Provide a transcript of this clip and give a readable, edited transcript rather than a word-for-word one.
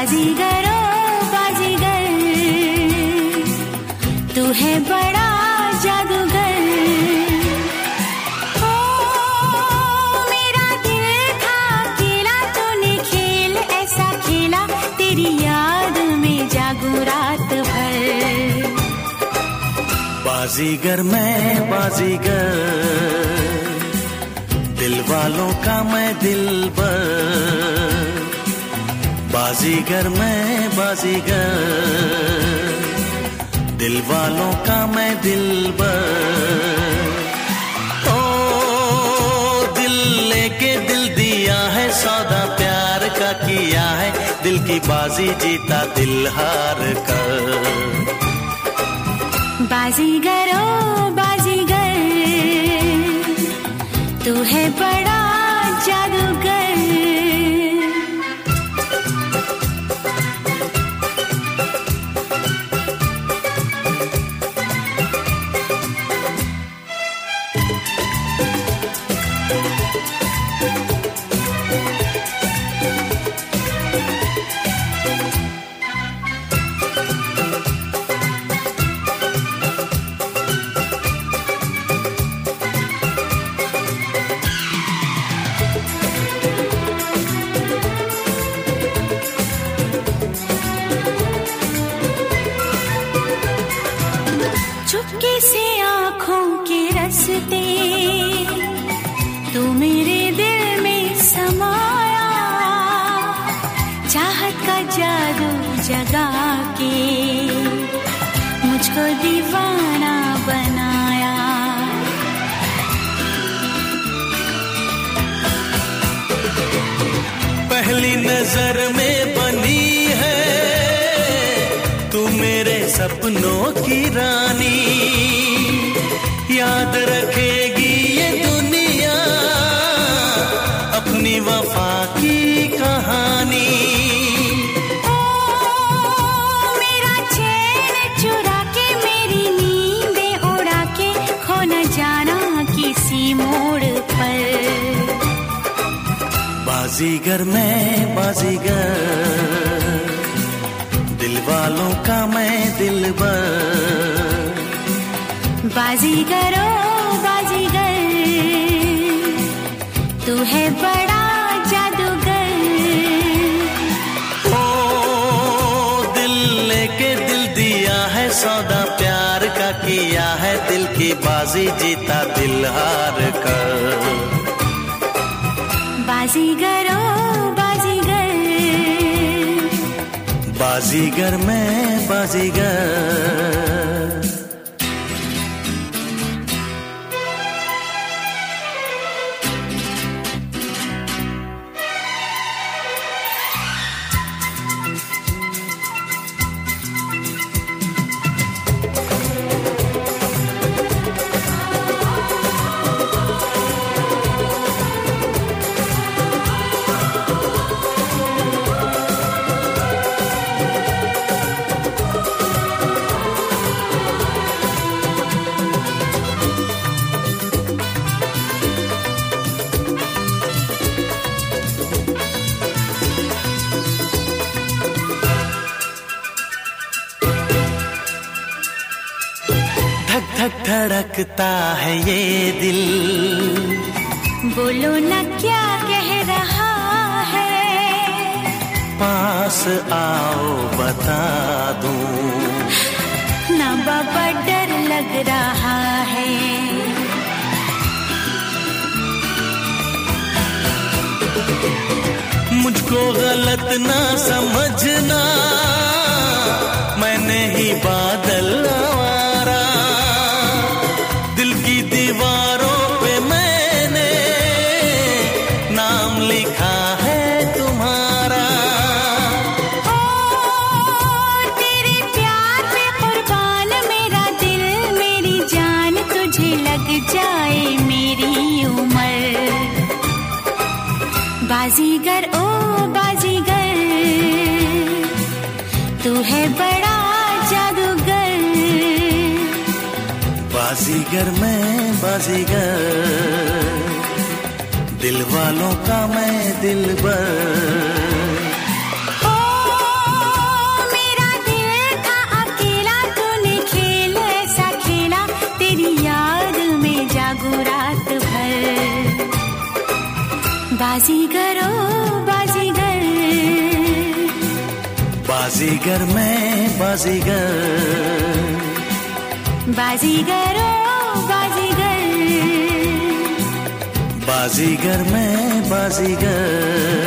बाजीगर ओ बाजीगर, तू है बड़ा जादूगर। ओ मेरा दिल था अकेला, तूने खेल ऐसा खेला, तेरी याद में जागू रात भर। बाजीगर मैं बाजीगर, दिल वालों का मैं दिलबर। बाजीगर मैं बाजीगर, दिल वालों का मैं दिलबर। ओ दिल लेके दिल दिया है, सौदा प्यार का किया है, दिल की बाजी जीता दिल हार कर। बाजीगर ओ बाजीगर, तू है बड़ा जादूगर। चुपके से आँखों के रस्ते, तू मेरे दिल में समाया, चाहत का जादू जगा के मुझको दीवाना बनाया। पहली नजर में बनी है तू मेरे सपनों की रानी, याद रखेगी ये दुनिया अपनी वफा की कहानी। ओ मेरा चैन चुरा के, मेरी नींदें उड़ा के, खो न जाना किसी मोड़ पर। बाजीगर मैं बाजीगर, दिल वालों का मैं दिलबर। बाजीगर ओ बाजीगर, तू है बड़ा जादूगर। ओ दिल लेके दिल दिया है, सौदा प्यार का किया है, दिल की बाजी जीता दिल हार कर। बाजीगर ओ बाजीगर, बाजीगर मैं बाजीगर। धक धक धड़कता है ये दिल, बोलो न क्या कह रहा है, पास आओ बता दूं, ना बाबा डर लग रहा है। मुझको गलत ना समझना, मैं नहीं बादल आवारा, दिल की दीवारों पे मैंने नाम लिखा है तुम्हारा। ओ तेरे प्यार पे कुर्बान मेरा दिल मेरी जान, तुझे लग जाए मेरी उम्र। बाजीगर ओ बाजीगर, तू है बड़ा जादूगर। बाजीगर मैं बाजीगर, दिल वालों का मैं दिलबर। ओ बाजीगर मैं बाजीगर, बाजीगर ओ बाजीगर, बाजीगर मैं बाजीगर।